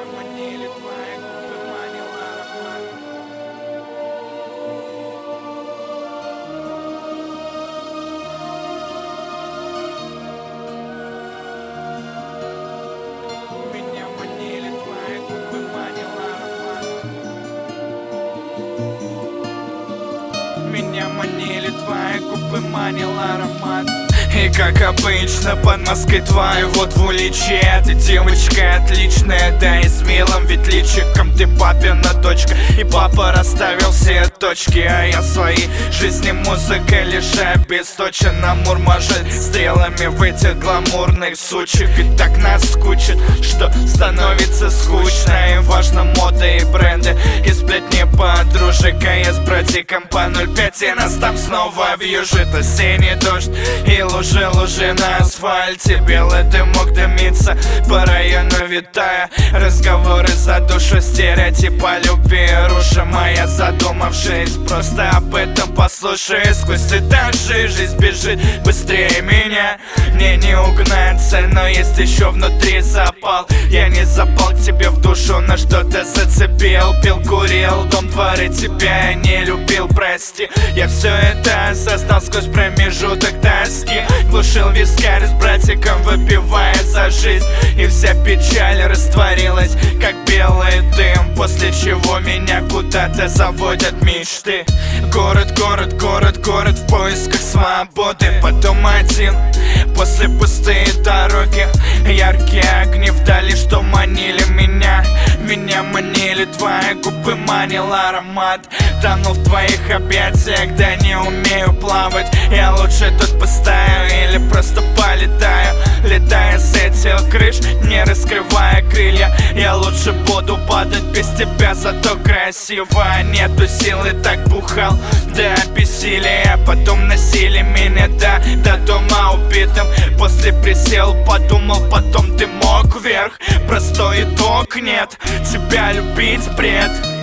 Меня манили твои губы, манил аромат. Меня манили твои губы, манил аромат. Меня манили твои губы, манил аромат. И как обычно под маской твоей вот в уличе ты девочка отличная, да и с милым ведь личиком ты папина дочка. И папа расставил все точки, а я своей жизни музыкой лишь обесточен. Амур может стрелами в этих гламурных сучек. И так наскучит, что становится скучно. И важно мода и бренды, и сплетни подружек. А я с братиком по 0,5 и нас там снова вьюжит осенний дождь и лужи на асфальте. Белый дымок дымится по району витая. Разговоры за душу, стереотипа любви рушим. Моя задумавшись, просто об этом послушай. Сквозь этажи жизнь бежит быстрее меня. Мне не угнаться, но есть еще внутри запал. Я не запал к тебе в душу, на что-то зацепил. Пил, курил, дом, дворы, тебя я не любил, прости. Я все это осознал сквозь промежуток тоски. Глушил вискарь с братиком, выпивая за жизнь. И вся печаль растворилась, как белый дым. После чего меня куда-то заводят мечты. Город, город, город, город в поисках свободы. Потом один, после пустые дороги. Яркие огни вдали, что манили меня. Меня манили твои губы, манил аромат. Тону в твоих объятиях, да не умею плавать. Я лучше тут постою или просто полетаю. Летая с этих крыш, не раскрывая крылья. Я лучше буду падать без тебя, зато красиво. Нету силы, так бухал до бессилия. Потом носили меня до дома убитым. После присел, подумал, потом дымок вверх. Простой итог, нет, тебя любить бред.